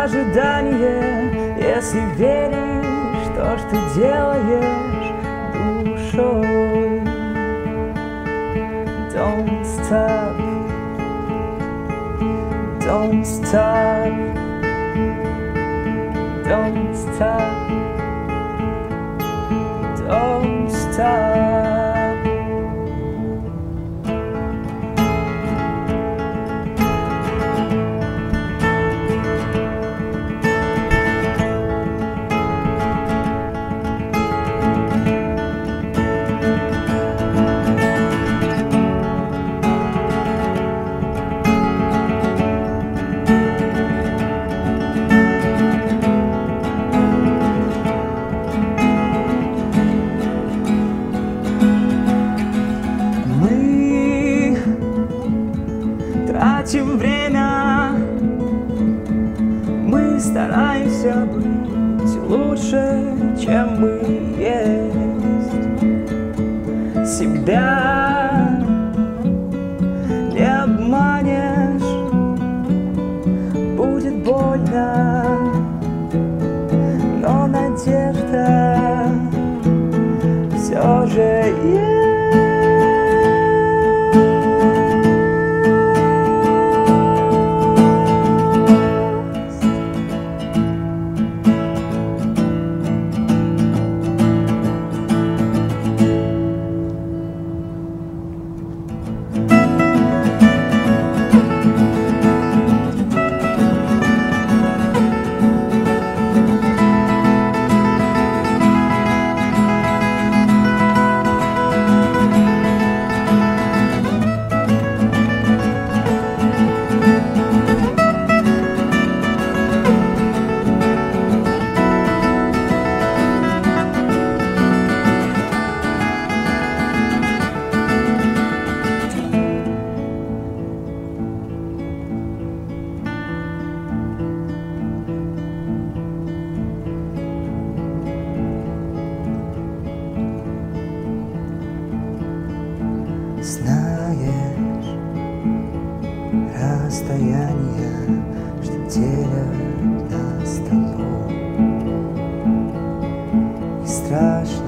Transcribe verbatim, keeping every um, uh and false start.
ожидание, если веришь в то, что делаешь душой. Don't stop, don't stop, don't stop, don't stop. Тратим время, мы стараемся быть лучше, чем мы есть. Себя не обманешь, будет больно, но надежда все же есть. Знаешь, расстояние, что делят нас с тобой, и страшно